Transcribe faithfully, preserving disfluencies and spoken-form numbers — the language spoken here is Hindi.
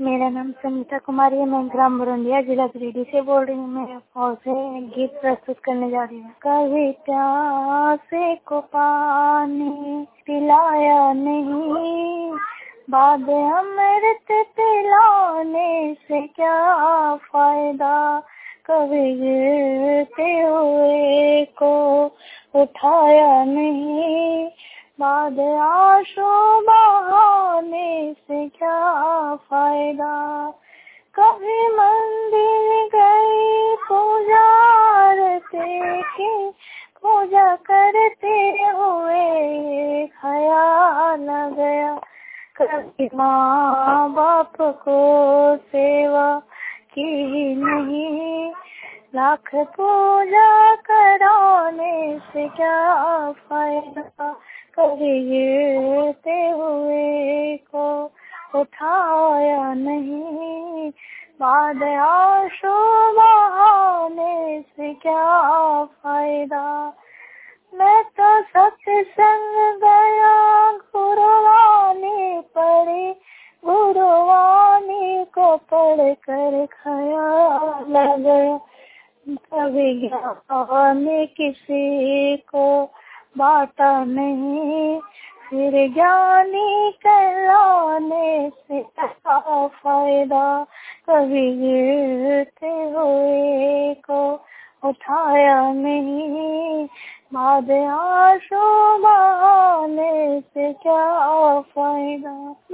मेरा नाम संगीता कुमारी है। मैं ग्राम बरौंदिया जिला गिरिडीह से बोल रही हूँ। मैं और से एक गीत प्रस्तुत करने जा रही हूँ। कभी प्यासे को पानी पिलाया नहीं, बाद अमृत पिलाने से क्या फायदा। कभी गिरते हुए को उठाया नहीं, बाद आंसू बहाने से क्या फायदा। कभी मंदिर गई पूजा आरती की, पूजा करते हुए ख्याल आ गया। कभी माँ बाप को सेवा की नहीं, लाख पूजा कराने से क्या फायदा। कभी गिरते हुए को उठाया नहीं, बाद आंसू बहाने से क्या फायदा। मैं तो सत्संग गया, गुरुवाणी पढ़ी, गुरुवाणी को पढ़ कर ख्याल आ गया। कभी ज्ञान किसी को बांटा नहीं, फिर ज्ञानी कहलाने से क्या फायदा। कभी गिरते हुए को उठाया नहीं, बाद आंसू बहाने से क्या फायदा।